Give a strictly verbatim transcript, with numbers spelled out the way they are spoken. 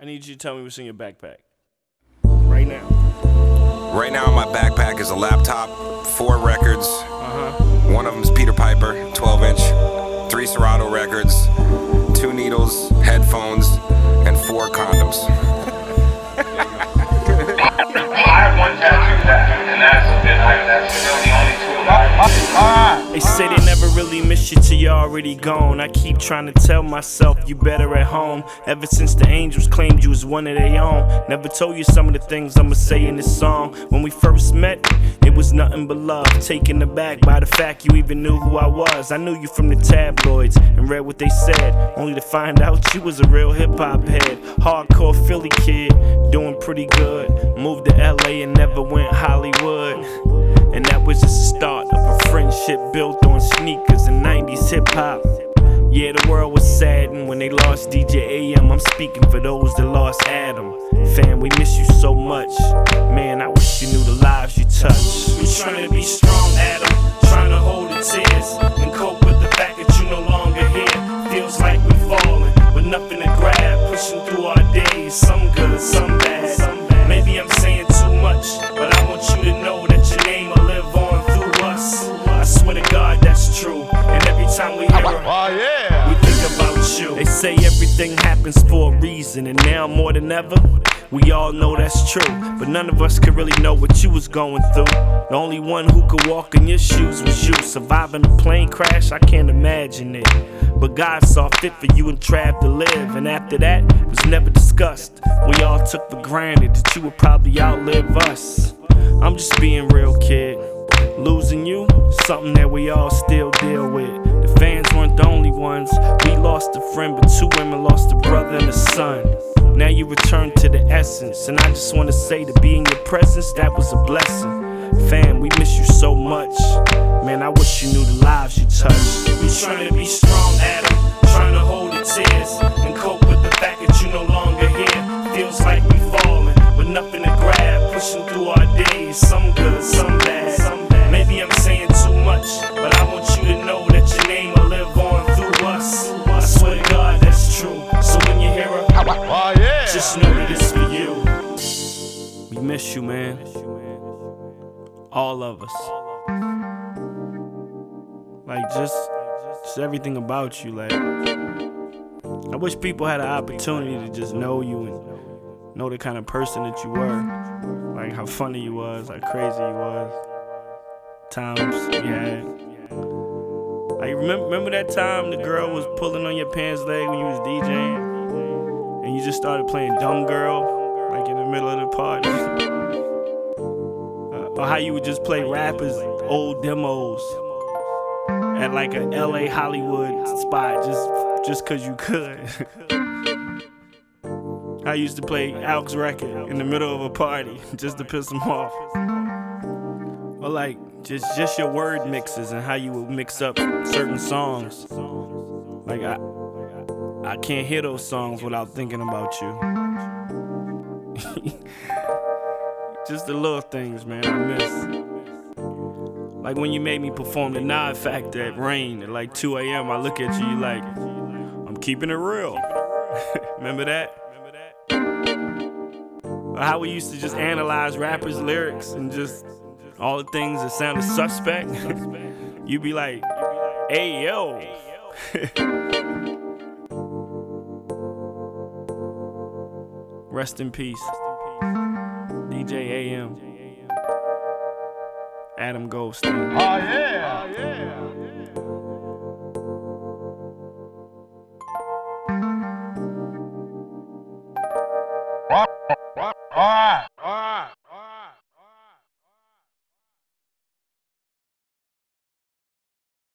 I need you to tell me what's in your backpack. Right now. Right now in my backpack is a laptop, four records. Uh-huh. One of them's Peter Piper, twelve inch, three Serato records, two needles, headphones, and four condoms. I have one tattoo that, and that's been that's still the only two of mine. They say they never really miss you till you're already gone. I keep trying to tell myself you better at home. Ever since the angels claimed you as one of their own. Never told you some of the things I'ma say in this song. When we first met, it was nothing but love. Taken aback by the fact you even knew who I was. I knew you from the tabloids and read what they said, only to find out you was a real hip-hop head. Hardcore Philly kid, doing pretty good. Moved to L A and never went Hollywood. And that was just the start of a friendship built on sneakers and nineties hip-hop. Yeah, the world was saddened when they lost D J A M. I'm speaking for those that lost Adam. Fam, we miss you so much. Man, I wish you knew the lives you touched. I'm trying to be strong, Adam. Trying to hold the tears and cope with the fact that you no longer here. Feels like we're falling with nothing to grab. Pushing through our days, some good, some bad. Maybe I'm saying too much, but I want you to know that your name will live on through us. I swear to God that's true. And every time we hear her, Oh yeah. we think about you. They say everything happens for a reason, and now more than ever, we all know that's true. But none of us could really know what you was going through. The only one who could walk in your shoes was you. Surviving a plane crash, I can't imagine it. But God saw fit for you and Trav to live, and after that, it was never discussed. We all took for granted that you would probably outlive us. I'm just being real, kid. Losing you, something that we all still deal with. The fans weren't the only ones. We lost a friend, but two women lost a brother and a son. Now you return to the essence, and I just wanna say to be in your presence, that was a blessing. Fam, we miss you so much. Man, I wish you knew the lives you touched. We trying to be strong, Adam. Trying to hold the tears and cope with the fact that you no longer here. Feels like we falling with nothing to grab. Pushing through our days, some good, some bad. Maybe I'm saying too much, but I want you to know that your name will live on through us. I swear to God that's true. So when you hear her, Oh yeah. just know that it's for you. We miss you, man. All of us. Like just, just everything about you. Like, I wish people had an opportunity to just know you and know the kind of person that you were. Like how funny you was, how crazy you was. Times you had. Like remember, remember that time the girl was pulling on your pants leg when you was DJing, and you just started playing Dumb Girl, like in the middle of the party. uh, or how you would just play rappers' old demos at like a L A Hollywood spot just just cause you could. I used to play Alk's record in the middle of a party just to piss him off. Or like just just your word mixes and how you would mix up certain songs. Like I I can't hear those songs without thinking about you. Just the little things, man, I miss. Like when you made me perform the Nod Factor at Rain at like two a.m. I look at you, you like, I'm keeping it real. Remember that? Or how we used to just analyze rappers' lyrics and just all the things that sounded suspect. You'd be like, hey yo. Rest in peace. D J A M. Adam Goldstein. Oh yeah. Oh yeah. All right. All right.